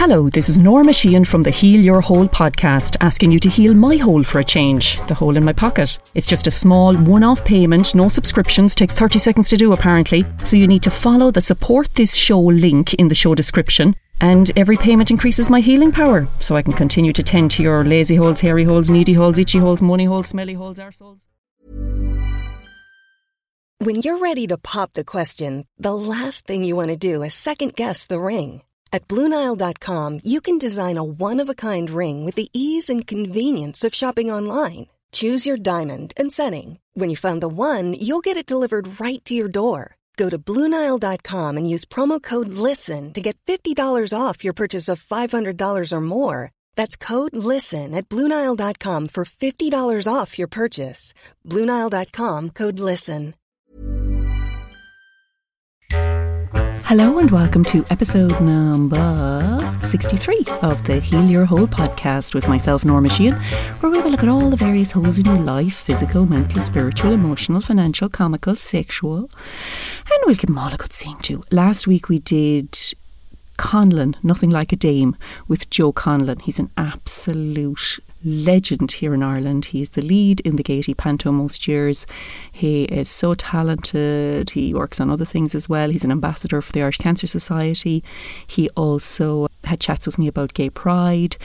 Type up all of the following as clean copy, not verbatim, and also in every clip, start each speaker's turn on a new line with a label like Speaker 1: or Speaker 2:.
Speaker 1: Hello, this is Norma Sheehan from the Heal Your Hole podcast, asking you to heal my hole for a change, the hole in my pocket. It's just a small one-off payment, no subscriptions, takes 30 seconds to do apparently. So you need to follow the support this show link in the show description, and every payment increases my healing power, so I can continue to tend to your lazy holes, hairy holes, needy holes, itchy holes, money holes, smelly holes, arseholes.
Speaker 2: When you're ready to pop the question, the last thing you want to do is second guess the ring. At BlueNile.com, you can design a one-of-a-kind ring with the ease and convenience of shopping online. Choose your diamond and setting. When you find the one, you'll get it delivered right to your door. Go to BlueNile.com and use promo code LISTEN to get $50 off your purchase of $500 or more. That's code LISTEN at BlueNile.com for $50 off your purchase. BlueNile.com, code LISTEN.
Speaker 1: Hello and welcome to episode number 63 of the Heal Your Hole podcast with myself, Norma Sheehan, where we will look at all the various holes in your life: physical, mental, spiritual, emotional, financial, comical, sexual, and we'll give them all a good seeing too. Last week we did Conlon, Nothing Like a Dame, with Joe Conlon. He's an absolute legend here in Ireland. He's the lead in the Gaiety Panto most years. He is so talented. He works on other things as well. He's an ambassador for the Irish Cancer Society. He also had chats with me about gay pride.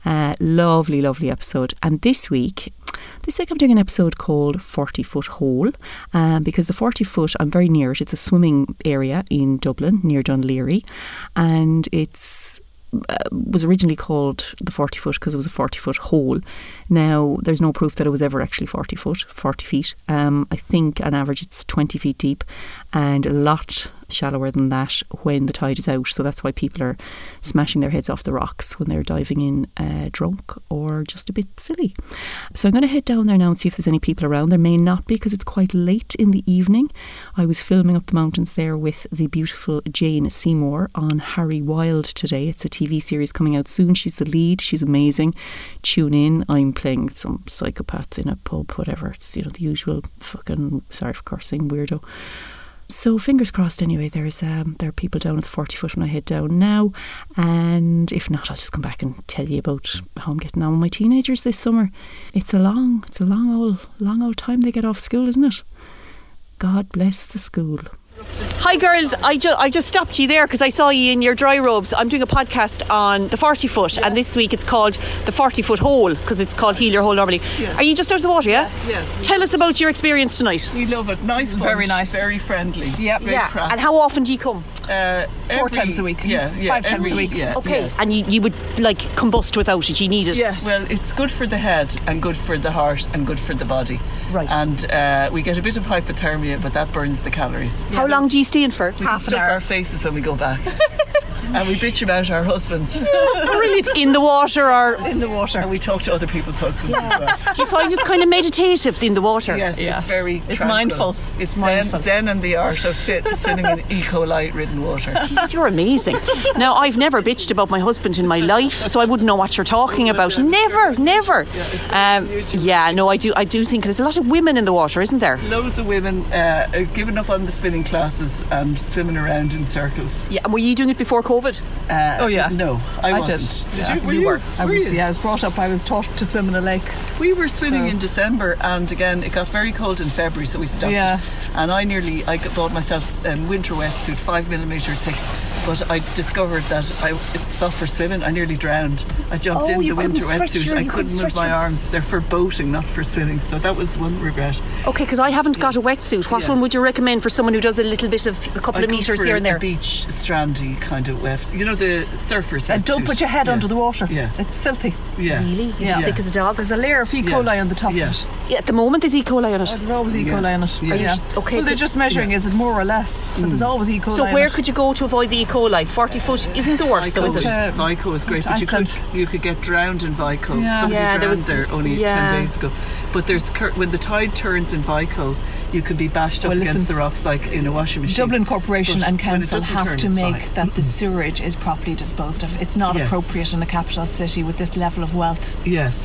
Speaker 1: Lovely episode. And this week I'm doing an episode called 40 Foot Hole, because the 40 foot, I'm very near it. It's a swimming area in Dublin near Dunleary, and it's was originally called the 40 foot because it was a 40 foot hole. Now there's no proof that it was ever actually 40 feet. I think on average it's 20 feet deep and a lot shallower than that when the tide is out, so that's why people are smashing their heads off the rocks when they're diving in drunk or just a bit silly. So I'm going to head down there now and see if there's any people around. There may not be because it's quite late in the evening. I was filming up the mountains there with the beautiful Jane Seymour on Harry Wild today. It's a TV series coming out soon. She's the lead. She's amazing. Tune in. I'm playing some psychopath in a pub, whatever. It's, the usual fucking, sorry for cursing, weirdo. So fingers crossed anyway. There are people down at the 40 foot when I head down now, and if not, I'll just come back and tell you about how I'm getting on with my teenagers this summer. It's a long old time they get off school, isn't it? God bless the school.
Speaker 3: Hi girls, I just stopped you there because I saw you in your dry robes. I'm doing a podcast on the 40 foot, and this week it's called the 40 foot hole because it's called Heal Your Hole normally. Yeah. Are you just out of the water, yeah?
Speaker 4: Yes.
Speaker 3: Tell us about your experience tonight.
Speaker 4: We love it. Nice bunch,
Speaker 5: very nice,
Speaker 4: very friendly.
Speaker 5: Yep.
Speaker 4: Great crack.
Speaker 3: And how often do you come?
Speaker 5: 4 times a week.
Speaker 4: Yeah,
Speaker 5: 5 times a week.
Speaker 4: Yeah,
Speaker 3: okay.
Speaker 4: Yeah.
Speaker 3: And you would like combust without it. You need it.
Speaker 5: Yes.
Speaker 4: Well, it's good for the head and good for the heart and good for the body.
Speaker 3: Right.
Speaker 4: And we get a bit of hypothermia, but that burns the calories.
Speaker 3: How long do you stay in for?
Speaker 4: We
Speaker 5: Half an
Speaker 4: stuff
Speaker 5: hour.
Speaker 4: Our faces when we go back. And we bitch about our husbands.
Speaker 3: Brilliant. In the water or
Speaker 5: In the water.
Speaker 4: And we talk to other people's husbands as well.
Speaker 3: do you find it's kind of meditative in the water?
Speaker 4: Yes, it's very
Speaker 5: It's
Speaker 4: tranquil.
Speaker 5: mindful.
Speaker 4: It's
Speaker 5: mindful.
Speaker 4: Zen and the art of swimming in E. coli ridden water.
Speaker 3: Jesus, you're amazing. Now, I've never bitched about my husband in my life, so I wouldn't know what you're talking about. Never. I do think there's a lot of women in the water, isn't there?
Speaker 4: Loads of women giving up on the spinning classes and swimming around in circles.
Speaker 3: Yeah, and were you doing it before COVID?
Speaker 5: Oh yeah.
Speaker 4: No, I wasn't.
Speaker 5: did.
Speaker 4: Did
Speaker 5: Yeah.
Speaker 4: you? Were
Speaker 5: You
Speaker 4: you?
Speaker 5: were. I was.
Speaker 4: you?
Speaker 5: Yeah, I was brought up. I was taught to swim in a lake.
Speaker 4: We were swimming
Speaker 5: So-
Speaker 4: in December, and again it got very cold in February, so we stopped.
Speaker 5: Yeah.
Speaker 4: And I bought myself a winter wetsuit, 5mm thick. But I discovered that it's not for swimming. I nearly drowned. I jumped in the
Speaker 3: you couldn't
Speaker 4: winter
Speaker 3: stretch
Speaker 4: wetsuit. I
Speaker 3: you
Speaker 4: couldn't move my arms. They're for boating, not for swimming. So that was one regret.
Speaker 3: Okay, because I haven't got a wetsuit. What
Speaker 4: Yeah.
Speaker 3: one would you recommend for someone who does a little bit of a couple
Speaker 4: I
Speaker 3: of
Speaker 4: go
Speaker 3: metres
Speaker 4: for
Speaker 3: here and there?
Speaker 4: A beach strandy kind of wet. You know, the surfers.
Speaker 5: And don't
Speaker 4: wetsuit.
Speaker 5: put your head
Speaker 4: Yeah.
Speaker 5: under the water.
Speaker 4: Yeah.
Speaker 5: It's filthy.
Speaker 4: Yeah.
Speaker 3: Really? You're
Speaker 5: Yeah.
Speaker 3: sick as a dog?
Speaker 5: There's a layer of E. coli on the top
Speaker 4: Yeah.
Speaker 5: of it.
Speaker 3: Yeah, at the moment there's E. coli on it.
Speaker 5: There's always E. coli on it.
Speaker 4: Yeah.
Speaker 5: Yeah.
Speaker 3: Okay,
Speaker 5: Well, they're just measuring is it more or less, but there's always E. coli.
Speaker 3: So
Speaker 5: on
Speaker 3: where
Speaker 5: it.
Speaker 3: could you go to avoid the E. coli? 40 foot isn't the worst though, is it?
Speaker 4: Vico is great,
Speaker 5: to
Speaker 4: but
Speaker 5: Iceland.
Speaker 4: you could get drowned in Vico.
Speaker 5: Yeah.
Speaker 4: Somebody
Speaker 3: Yeah, there
Speaker 4: drowned
Speaker 3: was-
Speaker 4: there only 10 days ago. But when the tide turns in Vico, you can be bashed up against the rocks like in a washing machine.
Speaker 5: Dublin Corporation
Speaker 4: But
Speaker 5: and
Speaker 4: when it
Speaker 5: Council
Speaker 4: doesn't
Speaker 5: have
Speaker 4: turn,
Speaker 5: to
Speaker 4: it's
Speaker 5: make
Speaker 4: fine.
Speaker 5: that the sewerage is properly disposed of. It's not
Speaker 4: Yes.
Speaker 5: appropriate in a capital city with this level of wealth.
Speaker 4: Yes.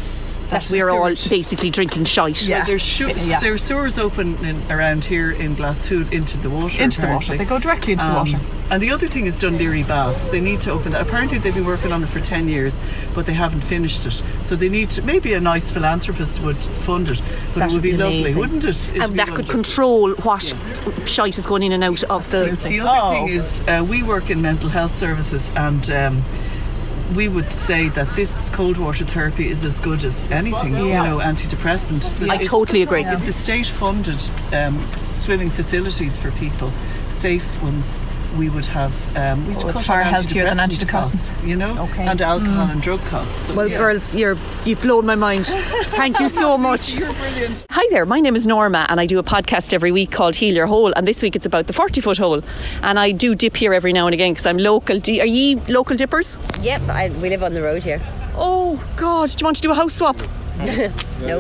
Speaker 3: that we're all
Speaker 4: sewage.
Speaker 3: basically drinking shite.
Speaker 5: Yeah.
Speaker 4: There's sewers open around here in Glasgow into the water.
Speaker 5: Into the water.
Speaker 4: apparently.
Speaker 5: They go directly into the water.
Speaker 4: And the other thing is Dún Laoghaire Baths. They need to open that. Apparently they've been working on it for 10 years, but they haven't finished it. So they need to, maybe a nice philanthropist would fund it, but
Speaker 3: That
Speaker 4: it would be lovely,
Speaker 3: amazing.
Speaker 4: wouldn't it? It'd
Speaker 3: And
Speaker 4: be
Speaker 3: that could
Speaker 4: wonderful.
Speaker 3: control what shite is going in and out of the...
Speaker 4: The other thing is, we work in mental health services, and we would say that this cold water therapy is as good as anything, antidepressant.
Speaker 3: I totally agree.
Speaker 4: If the state funded swimming facilities for people, safe ones, we would have. We'd
Speaker 5: it's
Speaker 4: cut
Speaker 5: far
Speaker 4: on
Speaker 5: healthier than
Speaker 4: antidepressant
Speaker 5: antidepressants.
Speaker 4: costs,
Speaker 5: Okay.
Speaker 4: and alcohol and drug costs. So,
Speaker 3: Well, girls, you've blown my mind. Thank you so much.
Speaker 4: You're brilliant.
Speaker 3: Hi there, my name is Norma and I do a podcast every week called Heal Your Hole, and this week it's about the 40-foot hole, and I do dip here every now and again because I'm local. Are ye local dippers?
Speaker 6: Yep, we live on the road here.
Speaker 3: Oh God, do you want to do a house swap?
Speaker 6: No.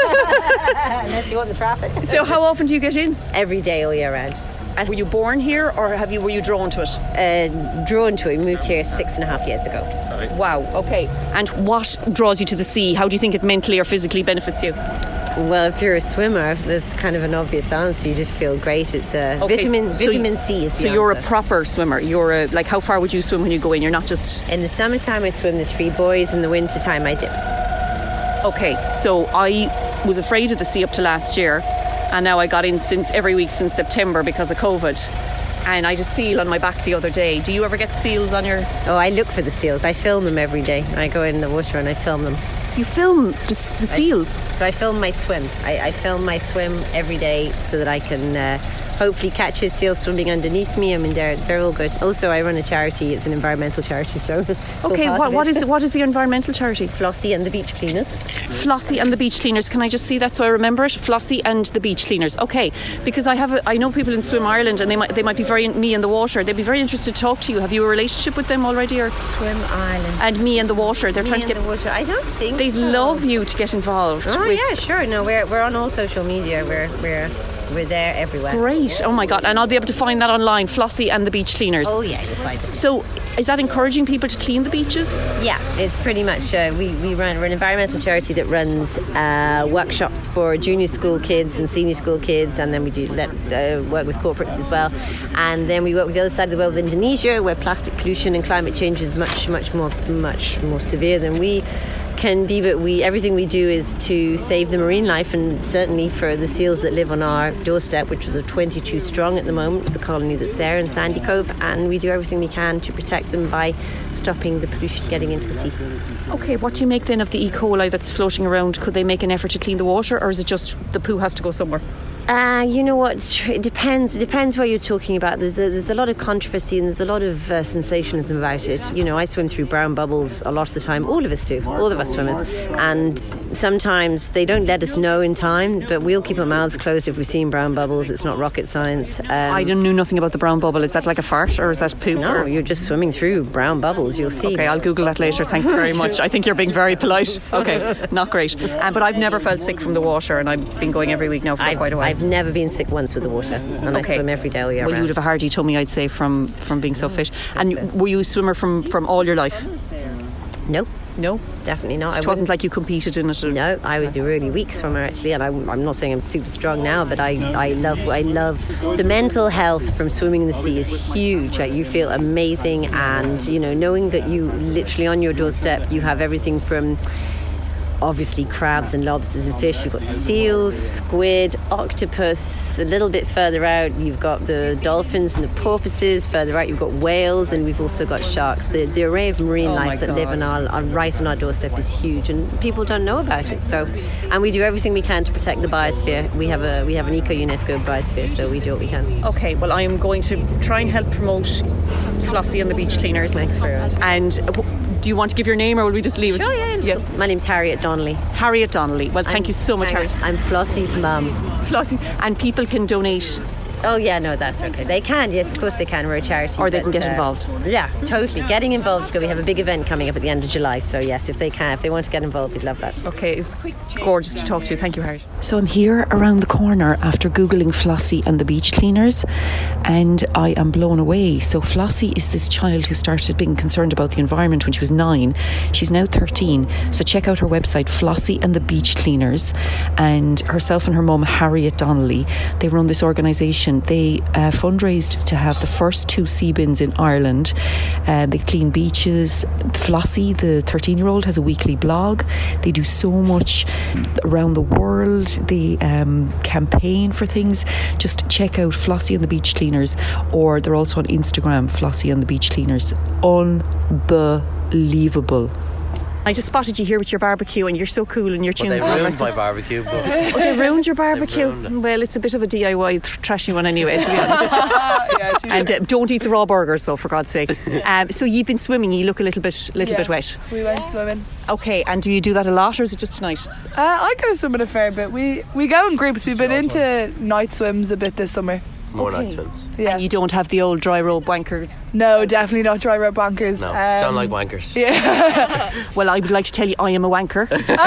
Speaker 6: Unless you want the traffic.
Speaker 3: So how often do you get in?
Speaker 6: Every day, all year round.
Speaker 3: And were you born here or were you drawn to it?
Speaker 6: Drawn to it. We moved here 6.5 years ago.
Speaker 3: Wow, okay. And what draws you to the sea? How do you think it mentally or physically benefits you?
Speaker 6: Well, if you're a swimmer, there's kind of an obvious answer. You just feel great. It's
Speaker 3: Okay,
Speaker 6: vitamin C is the
Speaker 3: So you're a
Speaker 6: answer.
Speaker 3: proper swimmer. You're like, how far would you swim when you go in? You're not just...
Speaker 6: In the summertime, I swim the 3 buoys. In the wintertime, I dip.
Speaker 3: Okay, so I was afraid of the sea up to last year, and now I got in every week since September because of COVID. And I had a seal on my back the other day. Do you ever get seals on your...
Speaker 6: Oh, I look for the seals. I film them every day. I go in the water and I film them.
Speaker 3: You film the seals?
Speaker 6: So I film my swim. I film my swim every day so that I can hopefully catch a seal swimming underneath me. I mean, they're all good. Also, I run a charity. It's an environmental charity, so it's all
Speaker 3: Okay,
Speaker 6: part of
Speaker 3: what
Speaker 6: it.
Speaker 3: is the environmental charity?
Speaker 6: Flossie and the Beach Cleaners.
Speaker 3: Flossie and the Beach Cleaners. Can I just see that so I remember it? Flossie and the Beach Cleaners. Okay, because I know people in Swim Ireland, and they might be very Me and the Water. They'd be very interested to talk to you. Have you a relationship with them already, or
Speaker 6: Swim Ireland.
Speaker 3: and Me and the Water? They're trying
Speaker 6: Me
Speaker 3: to get.
Speaker 6: and the water. I don't think
Speaker 3: They'd
Speaker 6: so.
Speaker 3: love you to get involved.
Speaker 6: Oh
Speaker 3: with-
Speaker 6: yeah, sure. No, we're on all social media. We're there everywhere.
Speaker 3: Great. Oh my God. And I'll be able to find that online. Flossie and the Beach Cleaners.
Speaker 6: Oh yeah, you'll find it.
Speaker 3: So is that encouraging people to clean the beaches?
Speaker 6: Yeah, it's pretty much we're an environmental charity that runs workshops for junior school kids and senior school kids, and then we do work with corporates as well. And then we work with the other side of the world, Indonesia, where plastic pollution and climate change is much more severe than we can be, but everything we do is to save the marine life, and certainly for the seals that live on our doorstep, which are the 22 strong at the moment, the colony that's there in Sandy Cove, and we do everything we can to protect them by stopping the pollution getting into the sea.
Speaker 3: Okay, what do you make then of the E. coli that's floating around? Could they make an effort to clean the water, or is it just the poo has to go somewhere?
Speaker 6: You know what? It depends. It depends what you're talking about. There's a lot of controversy and there's a lot of sensationalism about it. You know, I swim through brown bubbles a lot of the time. All of us do. All of us swimmers. And sometimes they don't let us know in time, but we'll keep our mouths closed if we've seen brown bubbles. It's not rocket science.
Speaker 3: I knew nothing about the brown bubble. Is that like a fart, or is that poop?
Speaker 6: No,
Speaker 3: or-
Speaker 6: you're just swimming through brown bubbles. You'll see.
Speaker 3: Okay, I'll Google that later. Thanks very much. I think you're being very polite. Okay, not great. But I've never felt sick from the water, and I've been going every week now for quite a while.
Speaker 6: I've never been sick once with the water, and I swim every day all year
Speaker 3: Well,
Speaker 6: round.
Speaker 3: you'd have a hardy tummy, I'd say, from being so fit. And were you a swimmer from all your life?
Speaker 6: No,
Speaker 3: No,
Speaker 6: definitely not.
Speaker 3: it wasn't like you competed in it.
Speaker 6: No, I was a really weak swimmer actually, and I'm not saying I'm super strong now, but I love the mental health from swimming in the sea is huge. Like, you feel amazing, and you know, knowing that you literally on your doorstep you have everything from obviously crabs and lobsters and fish. You've got seals, squid, octopus. A little bit further out you've got the dolphins and the porpoises. Further out you've got whales, and we've also got sharks. The array of marine life that live on right on our doorstep is huge, and people don't know about it. So, and we do everything we can to protect the biosphere. We have an eco-UNESCO biosphere, so we do what we can.
Speaker 3: Okay, well, I am going to try and help promote Flossie and the Beach Cleaners.
Speaker 6: Thanks very much.
Speaker 3: And do you want to give your name, or will we just leave it?
Speaker 6: Sure, yeah. My name's Harriet Donnelly.
Speaker 3: Harriet Donnelly. Well, thank you so much, Harriet.
Speaker 6: I'm Flossie's mum.
Speaker 3: Flossie. And people can donate
Speaker 6: Oh yeah, no, that's okay. They can, yes, of course they can. We're a charity.
Speaker 3: Or they can
Speaker 6: but,
Speaker 3: get involved.
Speaker 6: Yeah, totally. Getting involved is good. We have a big event coming up at the end of July, so yes, if they want to get involved, we'd love that.
Speaker 3: Okay, it was gorgeous to talk to you. Thank you, Harriet.
Speaker 1: So I'm here around the corner after Googling Flossie and the beach cleaners, and I am blown away. So Flossie is this child who started being concerned about the environment when she was 9. She's now 13. So check out her website, Flossie and the Beach Cleaners. And herself and her mum, Harriet Donnelly, they run this organisation. They fundraised to have the first 2 sea bins in Ireland. They clean beaches. Flossie, the 13-year-old, has a weekly blog. They do so much around the world. They campaign for things. Just check out Flossie and the Beach Cleaners, or they're also on Instagram, Flossie and the Beach Cleaners. Unbelievable.
Speaker 3: I just spotted you here with your barbecue, and you're so cool in your tunes.
Speaker 7: Well, they ruined my barbecue. But
Speaker 3: Oh, they ruined your barbecue?
Speaker 7: Ruined it.
Speaker 3: Well, it's a bit of a DIY trashy one anyway, to be honest. And don't eat the raw burgers, though, for God's sake. So you've been swimming. You look a little bit wet.
Speaker 5: We went swimming.
Speaker 3: Okay, and do you do that a lot, or is it just tonight?
Speaker 5: I go swimming a fair bit. We go in groups. We've been into night swims a bit this summer.
Speaker 7: more night swims.
Speaker 5: Yeah.
Speaker 3: And you don't have the old dry robe wanker?
Speaker 5: No, definitely not dry robe wankers.
Speaker 7: No, don't like wankers.
Speaker 5: Yeah.
Speaker 3: Well, I would like to tell you I am a wanker.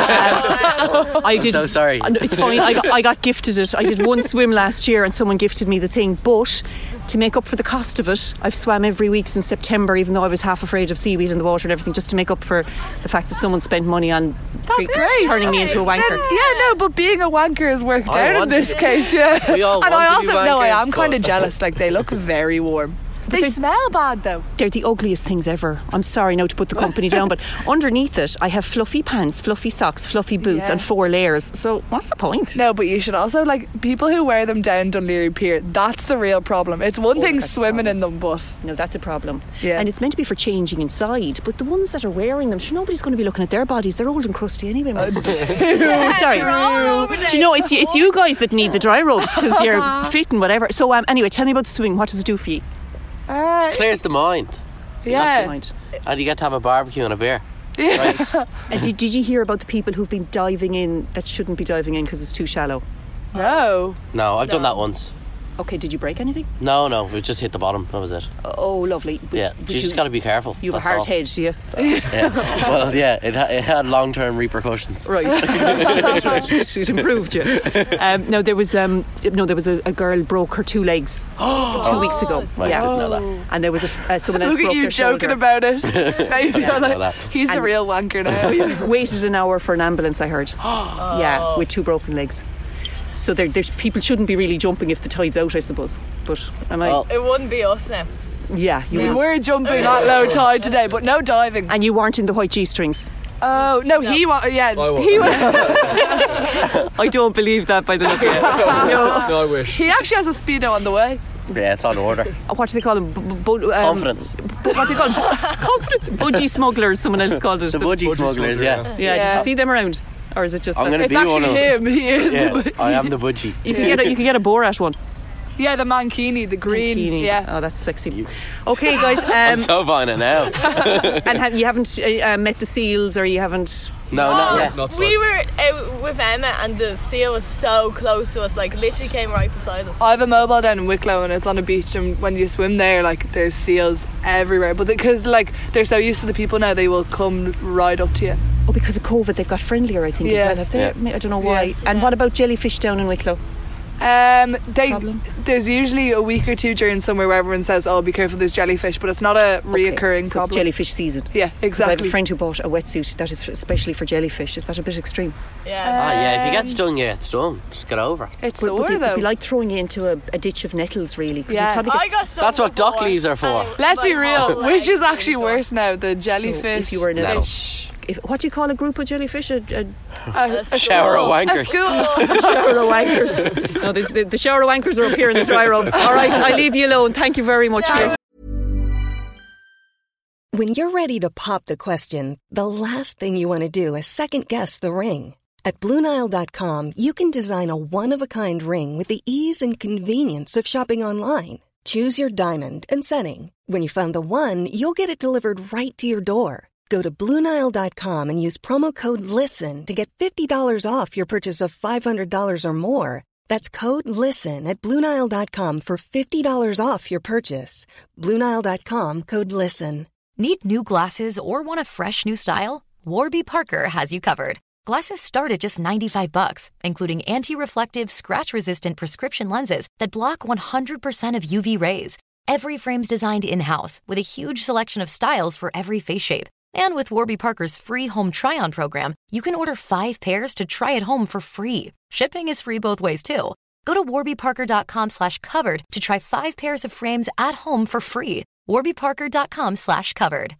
Speaker 3: I did.
Speaker 7: So sorry.
Speaker 3: It's fine. I got gifted it. I did one swim last year and someone gifted me the thing, but to make up for the cost of it, I've swam every week since September, even though I was half afraid of seaweed in the water and everything, just to make up for the fact that someone spent money on turning me into a wanker.
Speaker 5: But being a wanker has worked
Speaker 7: I
Speaker 5: out in
Speaker 7: want
Speaker 5: this
Speaker 7: to-
Speaker 5: case, yeah.
Speaker 7: We all
Speaker 5: And
Speaker 7: want
Speaker 5: I
Speaker 7: to
Speaker 5: also
Speaker 7: be
Speaker 5: know I
Speaker 7: wankers,
Speaker 5: am kind of
Speaker 7: but-
Speaker 5: jealous, like they look very warm. They smell bad though.
Speaker 3: They're the ugliest things ever. I'm sorry now to put the company down, but underneath it I have fluffy pants, fluffy socks, fluffy boots and 4 layers. So what's the point?
Speaker 5: No, but you should also, like, people who wear them down Dunleary Pier, that's the real problem. It's one thing
Speaker 3: that's the
Speaker 5: swimming in them, but
Speaker 3: No, that's a problem.
Speaker 5: Yeah.
Speaker 3: And it's meant to be for changing inside, but the ones that are wearing them, sure, nobody's going to be looking at their bodies. They're old and crusty anyway. Most. Sorry. Do you know, it's you guys that need the dry robes because you're fit and whatever. So anyway, tell me about the swimming. What does it do for you?
Speaker 7: Clears the mind.
Speaker 5: yeah.
Speaker 3: Mind.
Speaker 7: And you get to have a barbecue and a beer.
Speaker 3: Right. And did you hear about the people who've been diving in that shouldn't be diving in because it's too shallow?
Speaker 5: No.
Speaker 7: No, I've done that once.
Speaker 3: Okay, did you break anything?
Speaker 7: No, we just hit the bottom. That was it.
Speaker 3: Oh, lovely.
Speaker 7: Yeah, you just got to be careful.
Speaker 3: You have a
Speaker 7: that's
Speaker 3: hard
Speaker 7: all.
Speaker 3: head, do you?
Speaker 7: Yeah. Well, yeah, it had long-term repercussions.
Speaker 3: Right. It improved you. No, there was a girl broke her 2 legs 2 weeks ago.
Speaker 7: Right,
Speaker 3: Yeah.
Speaker 7: didn't know that.
Speaker 3: And there was someone else
Speaker 5: Look
Speaker 3: broke
Speaker 5: at you
Speaker 3: their
Speaker 5: joking
Speaker 3: shoulder.
Speaker 5: about it. Maybe
Speaker 7: Yeah, I know that.
Speaker 5: he's the
Speaker 3: And-
Speaker 5: real wanker now.
Speaker 3: Waited an hour for an ambulance, I heard. Yeah, with 2 broken legs. So there's people shouldn't be really jumping if the tide's out, I suppose. But am I?
Speaker 7: Well,
Speaker 8: It wouldn't be us now.
Speaker 3: Yeah, you
Speaker 5: We
Speaker 3: will.
Speaker 5: were jumping at low tide today, but no diving.
Speaker 3: And you weren't in the white G-strings.
Speaker 5: Oh, no, he was. Yeah, he was.
Speaker 3: I don't believe that by the look of it. No.
Speaker 9: No, I wish.
Speaker 5: He actually has a Speedo on the way.
Speaker 7: yeah, it's on order.
Speaker 3: What do they call them?
Speaker 7: Confidence.
Speaker 3: What do they call them? Confidence. Budgie smugglers, someone else called it.
Speaker 7: The budgie smugglers, yeah.
Speaker 3: Yeah, did
Speaker 5: Yeah.
Speaker 3: you see them around? Or is it just
Speaker 7: I'm
Speaker 3: that?
Speaker 7: gonna
Speaker 5: It's
Speaker 7: be one
Speaker 5: actually
Speaker 7: of them.
Speaker 5: him. He is.
Speaker 7: Yeah,
Speaker 5: The,
Speaker 7: I am the budgie.
Speaker 3: You can get a Borat one.
Speaker 5: yeah, the mankini, the green.
Speaker 3: Bikini.
Speaker 5: Yeah.
Speaker 3: Oh, that's sexy. Okay, guys.
Speaker 7: I'm so fine it now.
Speaker 3: And you haven't met the seals, or you haven't?
Speaker 7: No, not yet.
Speaker 9: Not so.
Speaker 8: We were out with Emma and the seal was so close to us, like literally came right beside us.
Speaker 5: I have a mobile down in Wicklow and it's on a beach, and when you swim there, like, there's seals everywhere. But because, like, they're so used to the people now, they will come right up to you.
Speaker 3: Oh, because of COVID, they've got friendlier, I think, as
Speaker 5: Yeah.
Speaker 3: well. Have they? I don't know why.
Speaker 5: Yeah.
Speaker 3: And what about jellyfish down in Wicklow?
Speaker 5: There's usually a week or 2 during summer where everyone says, "Oh, be careful, there's jellyfish," but it's not a reoccurring
Speaker 3: So it's
Speaker 5: problem.
Speaker 3: jellyfish season.
Speaker 5: Yeah,
Speaker 3: 'Cause I have a
Speaker 5: exactly.
Speaker 3: friend who bought a wetsuit that is especially for jellyfish. Is that a bit extreme?
Speaker 8: Yeah.
Speaker 7: Yeah, if you get stung, you get stung. Just get over it.
Speaker 5: It's
Speaker 3: But
Speaker 5: sore
Speaker 3: it'd
Speaker 5: though.
Speaker 3: be like throwing you into a ditch of nettles, really. 'cause
Speaker 5: Yeah.
Speaker 3: you'd probably
Speaker 8: I
Speaker 3: get
Speaker 8: got stung
Speaker 7: That's what dock
Speaker 8: before,
Speaker 7: leaves are for.
Speaker 8: and
Speaker 5: Let's be
Speaker 8: my
Speaker 5: real,
Speaker 8: whole
Speaker 5: which is
Speaker 8: leg
Speaker 5: actually
Speaker 8: was
Speaker 5: worse now, the
Speaker 3: So
Speaker 5: jellyfish.
Speaker 3: if you were in a
Speaker 7: No.
Speaker 3: what do you call a group of jellyfish? A
Speaker 5: a
Speaker 7: Shower of
Speaker 5: a
Speaker 7: wankers.
Speaker 5: school.
Speaker 3: shower of wankers. No, the shower of wankers are up here in the dry robes. All right, I'll leave you alone. Thank you very much for your
Speaker 2: When you're ready to pop the question, the last thing you want to do is second-guess the ring. At BlueNile.com, you can design a one-of-a-kind ring with the ease and convenience of shopping online. Choose your diamond and setting. When you find the one, you'll get it delivered right to your door. Go to BlueNile.com and use promo code LISTEN to get $50 off your purchase of $500 or more. That's code LISTEN at BlueNile.com for $50 off your purchase. BlueNile.com, code LISTEN.
Speaker 9: Need new glasses or want a fresh new style? Warby Parker has you covered. Glasses start at just $95, including anti-reflective, scratch-resistant prescription lenses that block 100% of UV rays. Every frame's designed in-house with a huge selection of styles for every face shape. And with Warby Parker's free home try-on program, you can order 5 pairs to try at home for free. Shipping is free both ways, too. Go to warbyparker.com/covered to try 5 pairs of frames at home for free. warbyparker.com/covered.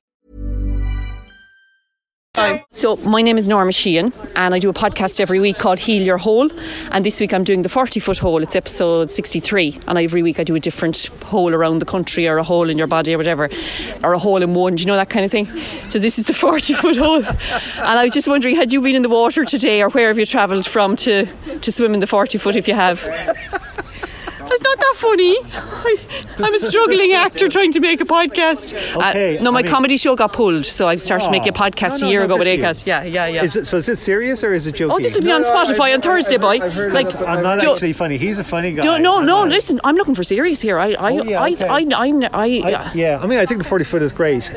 Speaker 3: So my name is Norma Sheehan and I do a podcast every week called Heal Your Hole, and this week I'm doing the 40-foot hole. It's episode 63, and every week I do a different hole around the country, or a hole in your body or whatever, or a hole in one, do you know, that kind of thing. So this is the 40-foot hole, and I was just wondering, had you been in the water today, or where have you travelled from to swim in the 40-foot if you have? It's not that funny. I'm a struggling actor trying to make a podcast.
Speaker 10: Okay,
Speaker 3: my comedy show got pulled, so I started making a podcast a year ago with Acast. Yeah.
Speaker 10: Is it serious or is it joking?
Speaker 3: Oh, this will be on Spotify on Thursday, boy.
Speaker 10: I'm not actually funny. He's a funny guy.
Speaker 3: No. Listen, I'm looking for serious here. I think
Speaker 10: the 40-foot is great.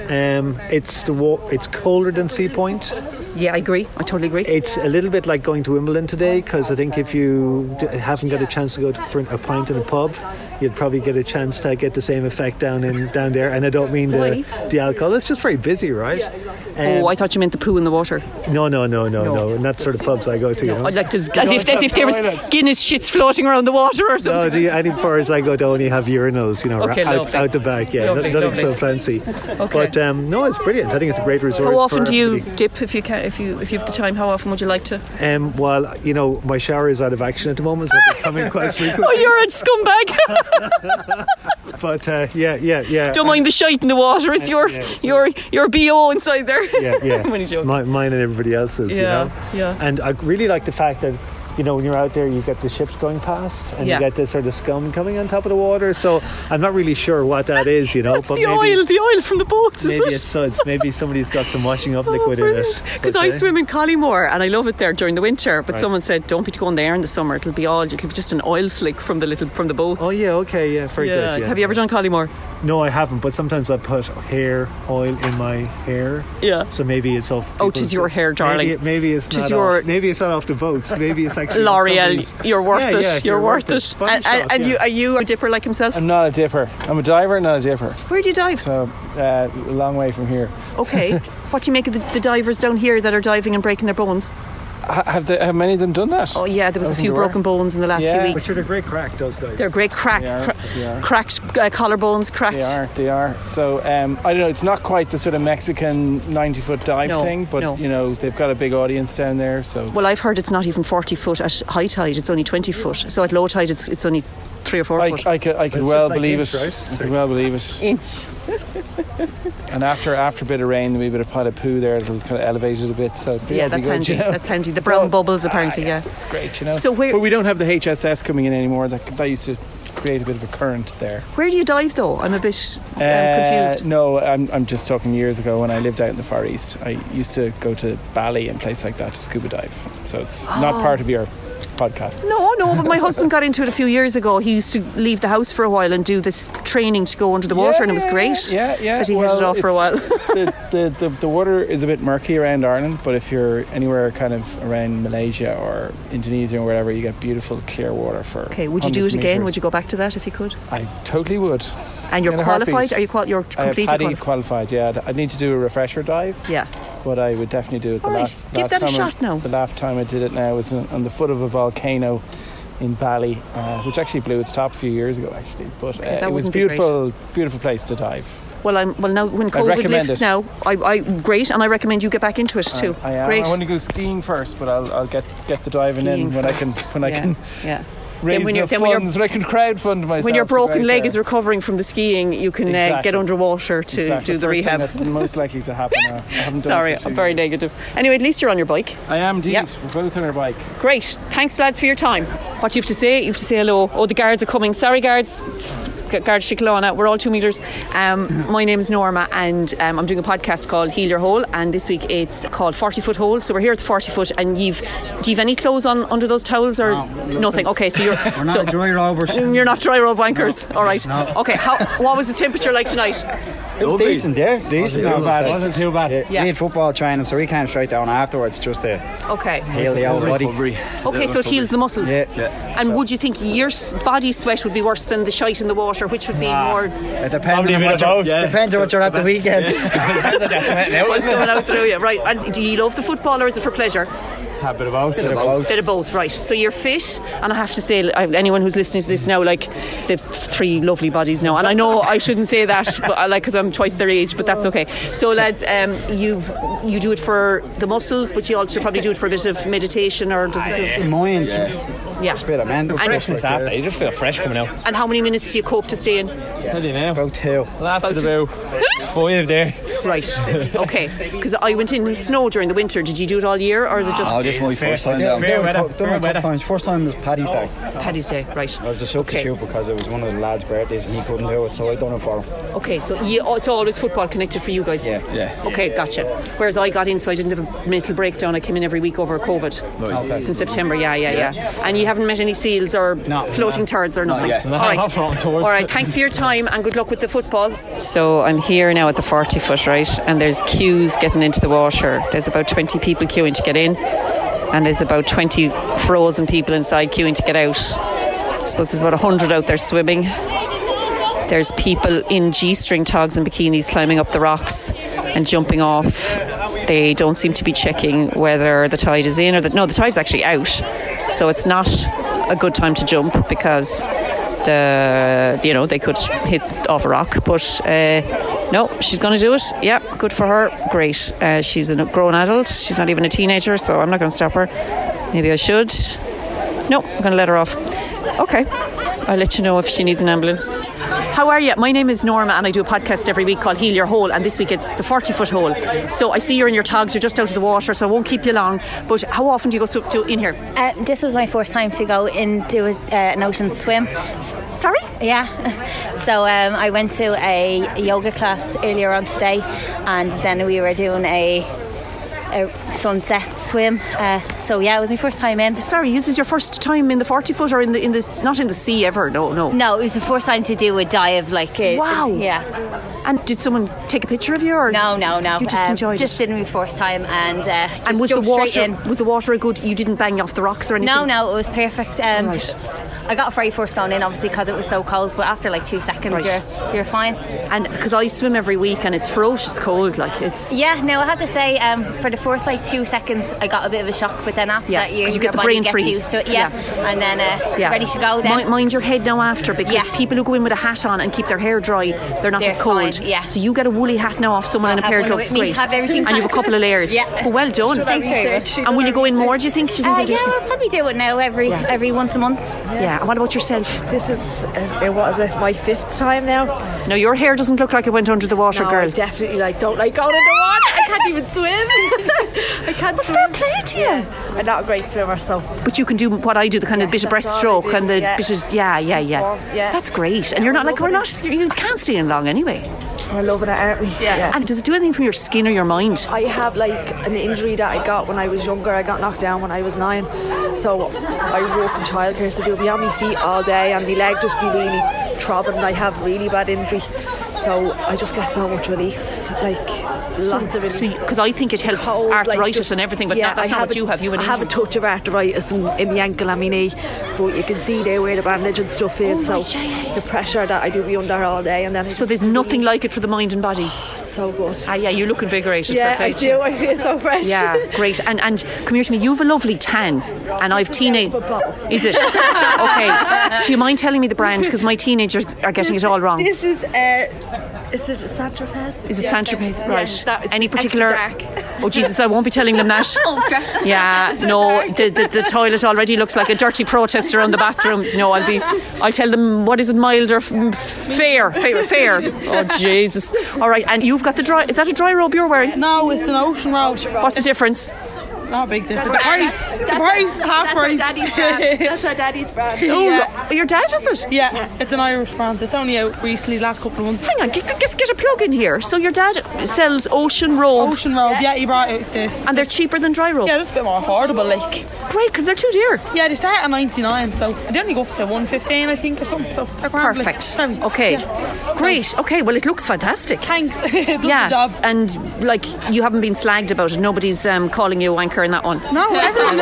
Speaker 10: It's colder than Sea Point.
Speaker 3: Yeah, I agree. I totally agree.
Speaker 10: It's a little bit like going to Wimbledon today, because I think if you haven't got a chance to go for a pint in a pub, you'd probably get a chance to get the same effect down there. And I don't mean the alcohol. It's just very busy, right?
Speaker 3: I thought you meant the poo in the water.
Speaker 10: No. Not sort of pubs I go to. You know?
Speaker 3: Like as if there was Guinness shits floating around the water or something.
Speaker 10: No, any bars I go to only have urinals, out the back. Yeah, nothing so fancy.
Speaker 3: Okay.
Speaker 10: But no, it's brilliant. I think it's a great resource.
Speaker 3: How often do you dip if you can? If you have the time, how often would you like to?
Speaker 10: Well, my shower is out of action at the moment, so they come in quite frequently.
Speaker 3: Oh, you're a scumbag.
Speaker 10: But yeah.
Speaker 3: Don't mind the shite in the water. It's your BO inside there.
Speaker 10: Yeah.
Speaker 3: I'm only joking.
Speaker 10: Mine and everybody else's.
Speaker 3: Yeah.
Speaker 10: And I really like the fact that, when you're out there, you get the ships going past, and you get this sort of scum coming on top of the water. So I'm not really sure what that is,
Speaker 3: That's
Speaker 10: but
Speaker 3: the oil from the boats,
Speaker 10: maybe
Speaker 3: is it?
Speaker 10: it's suds. Maybe somebody's got some washing up liquid in it.
Speaker 3: Because I swim in Collymore and I love it there during the winter. But someone said, don't be going there in the summer. It'll be just an oil slick from the boats.
Speaker 10: Oh yeah, okay, yeah, very good. Yeah.
Speaker 3: Have you ever done Collymore?
Speaker 10: No, I haven't. But sometimes I put hair oil in my hair.
Speaker 3: Yeah.
Speaker 10: So maybe it's off.
Speaker 3: Oh, 'tis your hair, darling.
Speaker 10: Maybe it's not. Maybe it's not off the boats. Maybe it's actually
Speaker 3: L'Oreal. You're worth it.
Speaker 10: Yeah,
Speaker 3: you're worth it. And are you a dipper like himself?
Speaker 11: I'm not a dipper. I'm a diver, not a dipper.
Speaker 3: Where do you dive?
Speaker 11: So a long way from here.
Speaker 3: Okay. What do you make of the divers down here that are diving and breaking their bones?
Speaker 11: Have many of them done that?
Speaker 3: Oh yeah, there was a few broken bones in the last few weeks.
Speaker 10: But they're great crack, those guys.
Speaker 3: They're great crack.
Speaker 11: They are.
Speaker 3: Cracked collarbones, cracked.
Speaker 11: They are. So I don't know. It's not quite the sort of Mexican 90-foot dive thing, but they've got a big audience down there. So
Speaker 3: well, I've heard it's not even 40 foot at high tide. It's only 20 foot. So at low tide, it's only 3 or 4 foot.
Speaker 11: I could well believe it.
Speaker 10: Right?
Speaker 11: I could well believe it.
Speaker 3: Inch.
Speaker 11: And after a bit of rain, a bit of pot of poo there, it'll kind of elevate it a bit. So
Speaker 3: that's handy. That's handy. The brown bubbles, apparently. Yeah,
Speaker 11: it's great.
Speaker 3: So
Speaker 11: but we don't have the HSS coming in anymore. That used to create a bit of a current there.
Speaker 3: Where do you dive though? I'm a bit confused.
Speaker 11: No, I'm just talking years ago when I lived out in the Far East. I used to go to Bali and places like that to scuba dive. So it's not part of your podcast.
Speaker 3: No, but my husband got into it a few years ago. He used to leave the house for a while and do this training to go under the water, and it was great.
Speaker 11: Yeah.
Speaker 3: That he hit it off for a while.
Speaker 11: the water is a bit murky around Ireland, but if you're anywhere kind of around Malaysia or Indonesia or wherever, you get beautiful clear water for.
Speaker 3: Okay, would you do it again? Would you go back to that if you could?
Speaker 11: I totally would.
Speaker 3: And you're qualified? Are you you're completely
Speaker 11: qualified? Yeah, I'd need to do a refresher dive.
Speaker 3: Yeah.
Speaker 11: But I would definitely do it.
Speaker 3: Give that a shot now.
Speaker 11: The last time I did it now was on the foot of a volcano in Bali, which actually blew its top a few years ago, actually. But it was a beautiful place to dive.
Speaker 3: Well, now when COVID lifts now, I great, and I recommend you get back into it too.
Speaker 11: I am.
Speaker 3: Great.
Speaker 11: I want to go skiing first, but I'll get the diving in when I can.
Speaker 3: Yeah.
Speaker 11: Raise enough funds, when I can crowdfund myself.
Speaker 3: When your broken leg is recovering from the skiing, you can get underwater to do the rehab.
Speaker 11: That's most likely to happen now. I haven't
Speaker 3: Sorry,
Speaker 11: done it
Speaker 3: I'm very negative. Anyway, at least you're on your bike.
Speaker 11: I am indeed.
Speaker 3: Yep.
Speaker 11: We're both on our bike.
Speaker 3: Great. Thanks, lads, for your time. What do you have to say? You have to say hello. Oh, the guards are coming. Sorry, guards. Garda Síochána. We're all 2 meters. My name is Norma, and I'm doing a podcast called Heal Your Hole, and this week it's called 40 Foot Hole. So we're here at the 40 foot, and do you have any clothes on under those towels or nothing? Okay, so
Speaker 12: we're not dry robbers.
Speaker 3: You're not dry robe wankers.
Speaker 12: No.
Speaker 3: All right.
Speaker 12: No.
Speaker 3: Okay. What was the temperature like tonight?
Speaker 12: It was decent, yeah. Decent, not bad.
Speaker 11: It wasn't too bad.
Speaker 12: We had football training, so we came straight down afterwards just to heal the old body.
Speaker 3: Okay, so it heals the muscles.
Speaker 12: Yeah.
Speaker 3: And would you think your body sweat would be worse than the shite in the water? Which would be more?
Speaker 12: It depends on what you're at the weekend.
Speaker 3: What's going out through you, right? And do you love the football, or is it for pleasure?
Speaker 11: A bit of both.
Speaker 3: Bit of both, right. So you're fit, and I have to say, anyone who's listening to this now, like, they've 3 lovely bodies now, and I know I shouldn't say that, but because I'm twice their age, but that's okay. So lads, you do it for the muscles, but you also probably do it for a bit of meditation, or does it do
Speaker 12: mind?
Speaker 3: Yeah.
Speaker 12: Just a bit of mental
Speaker 11: freshness after. You just feel fresh coming out.
Speaker 3: And how many minutes do you cope to stay in?
Speaker 11: How do you know?
Speaker 12: About 2.
Speaker 11: Lasted about 5 there.
Speaker 3: Right. Okay. Because I went in snow during the winter. Did you do it all year, or is it just?
Speaker 12: This was my first time down. Done a couple times. First time was Paddy's Day.
Speaker 3: Paddy's Day, right.
Speaker 12: I was a substitute because it was one of the lads' birthdays and he couldn't do it, so I done it for him.
Speaker 3: Okay, so it's always football connected for you guys.
Speaker 12: Yeah.
Speaker 3: Okay, gotcha. Whereas I got in, so I didn't have a mental breakdown. I came in every week over COVID since September. Yeah. And you haven't met any seals or floating turds or nothing. All right. Thanks for your time and good luck with the football. So I'm here now at the 40 foot, right? And there's queues getting into the water. There's about 20 people queuing to get in, and there's about 20 frozen people inside queuing to get out. I suppose there's about 100 out there swimming. There's people in G-string togs and bikinis climbing up the rocks and jumping off. They don't seem to be checking whether the tide is in or the tide's actually out. So it's not a good time to jump because they could hit off a rock. But no, she's going to do it. Yeah, good for her. Great. She's a grown adult. She's not even a teenager, so I'm not going to stop her. Maybe I should. No, I'm going to let her off. Okay. I'll let you know if she needs an ambulance. How are you? My name is Norma, and I do a podcast every week called Heal Your Hole, and this week it's the 40 foot hole. So I see you're in your togs, you're just out of the water, so I won't keep you long. But how often do you go in here?
Speaker 13: This was my first time to go into an ocean swim.
Speaker 3: Sorry?
Speaker 13: Yeah. So I went to a yoga class earlier on today, and then we were doing a sunset swim. So yeah, it was my first time in.
Speaker 3: Sorry, this is your first time in the 40 foot or in the not in the sea ever? No,
Speaker 13: it was the first time to do a dive.
Speaker 3: Wow.
Speaker 13: Yeah.
Speaker 3: And did someone take a picture of you, or
Speaker 13: no?
Speaker 3: You just enjoyed it?
Speaker 13: Just did my first time, and
Speaker 3: was the water a good? You didn't bang off the rocks or anything?
Speaker 13: No, it was perfect.
Speaker 3: Right.
Speaker 13: I got afraid first going in, obviously, because it was so cold, but after 2 seconds you're fine.
Speaker 3: And because I swim every week and it's ferocious cold, it's...
Speaker 13: Yeah, no, I have to say, for the first 2 seconds I got a bit of a shock, but then after that
Speaker 3: you get the brain freeze
Speaker 13: used to it, and then ready to go then.
Speaker 3: Mind your head now after, because people who go in with a hat on and keep their hair dry, they're not as cold.
Speaker 13: Fine,
Speaker 3: so you get a woolly hat now off someone in a pair of gloves, great.
Speaker 13: Have everything
Speaker 3: and you have a couple of layers.
Speaker 13: Well
Speaker 3: done.
Speaker 13: Thanks very much.
Speaker 3: And will you go in more, do you think?
Speaker 13: I'll probably do it now every once a month.
Speaker 3: Yeah, and what about yourself?
Speaker 14: This is my 5th time now.
Speaker 3: Now your hair doesn't look like it went under the water, girl.
Speaker 14: I definitely don't like going underwater. I can't even swim. I can't swim.
Speaker 3: Fair play to you.
Speaker 14: Yeah. I'm not a great swimmer, so.
Speaker 3: But you can do what I do, the kind of bit of breaststroke and the bit of That's great. And you're not you can't stay in long anyway.
Speaker 14: We're loving it, aren't we?
Speaker 3: Yeah. And does it do anything from your skin or your mind?
Speaker 14: I have an injury that I got when I was younger. I got knocked down when I was 9. So I work in childcare, so they'll be on my feet all day and my leg just be really throbbing. I have really bad injury. So I just get so much relief, lots of relief.
Speaker 3: Because I think it helps arthritis and everything, but that's not what you have.
Speaker 14: I have a touch of arthritis in my ankle and my knee, but you can see there where the bandage and stuff is. The pressure that I do be under all day, and then
Speaker 3: so there's nothing like it for the mind and body.
Speaker 14: It's so good.
Speaker 3: You look invigorated.
Speaker 14: Yeah, I do. I feel so fresh.
Speaker 3: Yeah, great. And come here to me. You have a lovely tan, and I've teenage. Is it? Okay. Do you mind telling me the brand? Because my teenagers are getting it all wrong.
Speaker 14: This is. Is it Saint-Tropez?
Speaker 3: Is it Saint-Tropez? Right.
Speaker 14: Yeah,
Speaker 3: any particular? Oh Jesus! I won't be telling them that.
Speaker 13: Ultra.
Speaker 3: Yeah. No. The toilet already looks like a dirty protest around the bathrooms. No. I'll tell them what is it, mild or fair. Oh Jesus! All right. And you've got the dry. Is that a dry robe you're wearing?
Speaker 14: No, it's an ocean robe.
Speaker 3: What's the difference?
Speaker 15: not a big difference. The price, half price.
Speaker 14: That's our daddy's brand.
Speaker 3: Oh, your dad has it?
Speaker 15: Yeah, it's an Irish brand. It's only out recently, last couple of months.
Speaker 3: Hang on, get a plug in here. So your dad sells Ocean Robe.
Speaker 15: Ocean Robe, yeah, he brought out this.
Speaker 3: And they're cheaper than Dry Robe?
Speaker 15: Yeah, just a bit more affordable, like.
Speaker 3: Great, because they're too dear.
Speaker 15: Yeah, they start at 99, so they only go up to 115, I think, or something. So they're grand.
Speaker 3: Perfect. Okay. Yeah. Great. Okay, well, it looks fantastic.
Speaker 15: Thanks. It does
Speaker 3: the
Speaker 15: job.
Speaker 3: And, like, you haven't been slagged about it. Nobody's calling you a wanker in that one.
Speaker 15: No, everyone.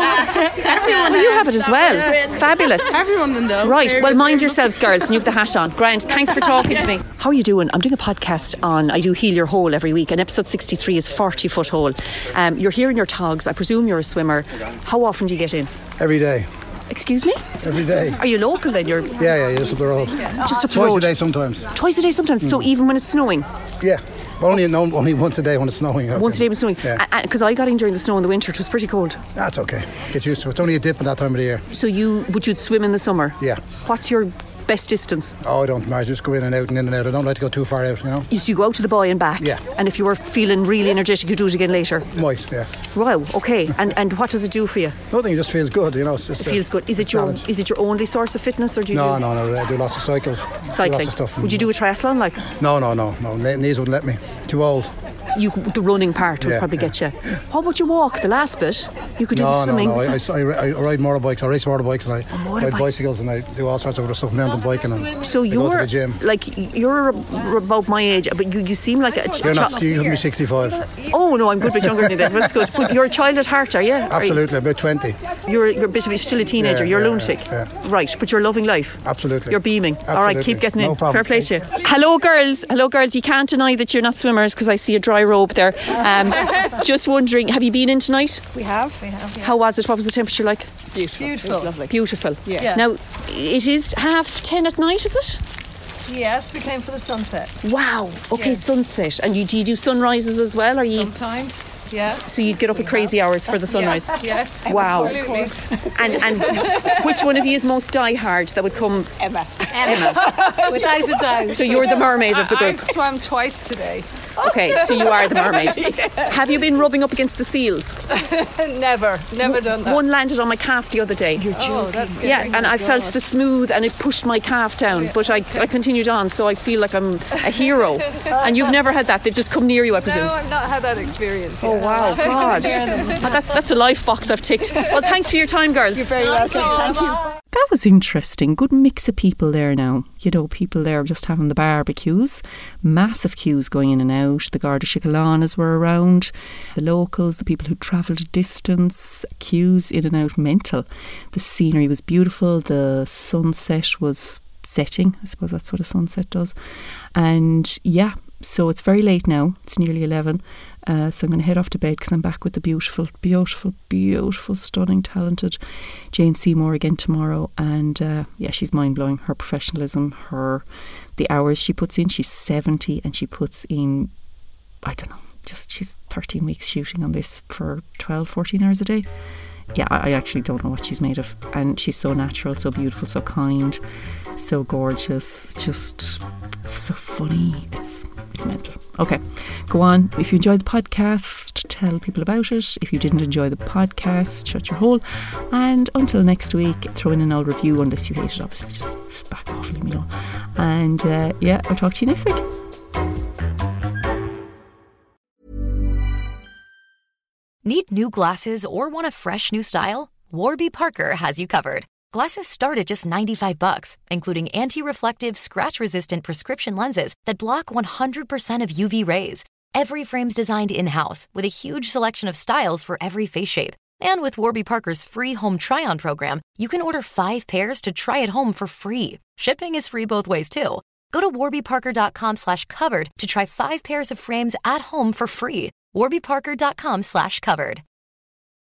Speaker 3: Well, you have it as well. Yeah. Fabulous.
Speaker 15: Everyone in the
Speaker 3: Right, well, mind yourselves, girls, and you have the hat on. Grant, thanks for talking to me. How are you doing? I'm doing a podcast on, I do Heal Your Hole every week, and episode 63 is 40-foot hole. You're here in your togs. I presume you're a swimmer. How often do you get in?
Speaker 16: Every day.
Speaker 3: Excuse me?
Speaker 16: Every day.
Speaker 3: Are you local then?
Speaker 16: Yeah, just up the road.
Speaker 3: Just up the road?
Speaker 16: Twice a day sometimes.
Speaker 3: Twice a day sometimes? So even when it's snowing?
Speaker 16: Yeah. Only once a day when it's snowing. Okay.
Speaker 3: Once a day when it's snowing?
Speaker 16: Yeah.
Speaker 3: Because I got in during the snow in the winter. It was pretty cold.
Speaker 16: That's okay. Get used to it. It's only a dip in that time of the year.
Speaker 3: So you'd swim in the summer?
Speaker 16: Yeah.
Speaker 3: What's your best distance?
Speaker 16: Oh, I don't mind. I just go in and out and in and out. I don't like to go too far out, you know.
Speaker 3: So you go out to the buoy and back?
Speaker 16: Yeah.
Speaker 3: And if you were feeling really energetic, you do it again later?
Speaker 16: Might, yeah.
Speaker 3: Wow, okay. And what does it do for you?
Speaker 16: Nothing, it just feels good, you know. It
Speaker 3: feels good. Is it your only source of fitness, or do you
Speaker 16: No, I do lots of cycling. Lots of stuff.
Speaker 3: Would you do a triathlon, like?
Speaker 16: No. Knees wouldn't let me. Too old.
Speaker 3: The running part would probably get you. How about you walk, the last bit? You could do the swimming.
Speaker 16: No. I ride motorbikes, I race motorbikes, and I ride bicycles, and I do all sorts of other stuff, mountain biking, and
Speaker 3: so
Speaker 16: I go to the gym.
Speaker 3: Like, you're about my age, but you seem like a
Speaker 16: You're not, you could be 65.
Speaker 3: Oh no, I'm good bit younger than you then. That's good. But you're a child at heart, are you?
Speaker 16: Absolutely, about 20.
Speaker 3: You're a bit of still a teenager. You're a lunatic.
Speaker 16: Yeah.
Speaker 3: Right, but you're loving life.
Speaker 16: Absolutely.
Speaker 3: You're beaming.
Speaker 16: Absolutely.
Speaker 3: All right, keep getting in.
Speaker 16: No problem.
Speaker 3: Fair play to you. Hello girls. You can't deny that you're not swimmers, because I see a dry robe there. Just wondering, have you been in tonight?
Speaker 17: We have. Yeah.
Speaker 3: How was it? What was the temperature like?
Speaker 17: Beautiful.
Speaker 3: Lovely. Beautiful.
Speaker 17: Yeah.
Speaker 3: Now, it is 10:30 at night, is it?
Speaker 17: Yes, we came for the sunset.
Speaker 3: Wow. Okay, sunset. And do you do sunrises as well? Are you?
Speaker 17: Sometimes. Yeah.
Speaker 3: So you'd get up at crazy hours for the sunrise?
Speaker 17: Yeah.
Speaker 3: Wow.
Speaker 17: Absolutely.
Speaker 3: And which one of you is most diehard that would come?
Speaker 17: Emma. Without a doubt.
Speaker 3: So you're the mermaid of the group?
Speaker 17: I've swam twice today.
Speaker 3: Okay, so you are the mermaid. Yeah. Have you been rubbing up against the seals?
Speaker 17: Never done that.
Speaker 3: One landed on my calf the other day.
Speaker 17: You're joking. Oh, that's good.
Speaker 3: Yeah, and I felt the smooth and it pushed my calf down, but I continued on, so I feel like I'm a hero. And you've never had that? They've just come near you, I presume?
Speaker 17: No, I've not had that experience yet.
Speaker 3: Oh wow, God. That's a life box I've ticked. Well, thanks for your time, girls.
Speaker 17: You're very welcome. Thank you.
Speaker 1: That was interesting. Good mix of people there now. You know, people there just having the barbecues. Massive queues going in and out. The Garda Síochálanas were around. The locals, the people who travelled a distance. Queues in and out, mental. The scenery was beautiful. The sunset was setting. I suppose that's what a sunset does. And yeah, so it's very late now. It's nearly 11. So I'm going to head off to bed because I'm back with the beautiful, stunning, talented Jane Seymour again tomorrow. And she's mind-blowing. Her professionalism, the hours she puts in. She's 70 and she puts in, I don't know, she's 13 weeks shooting on this for 12, 14 hours a day. Yeah, I actually don't know what she's made of. And she's so natural, so beautiful, so kind, so gorgeous, just so funny. It's mental. Okay, go on. If you enjoyed the podcast, tell people about it. If you didn't enjoy the podcast, shut your hole. And until next week, throw in an old review unless you hate it, obviously. Just back off, leave me alone. And I'll talk to you next week.
Speaker 9: Need new glasses or want a fresh new style? Warby Parker has you covered. Glasses start at just $95, including anti-reflective, scratch-resistant prescription lenses that block 100% of UV rays. Every frame's designed in-house with a huge selection of styles for every face shape. And with Warby Parker's free home try-on program, you can order 5 pairs to try at home for free. Shipping is free both ways, too. Go to warbyparker.com/covered to try 5 pairs of frames at home for free. warbyparker.com/covered.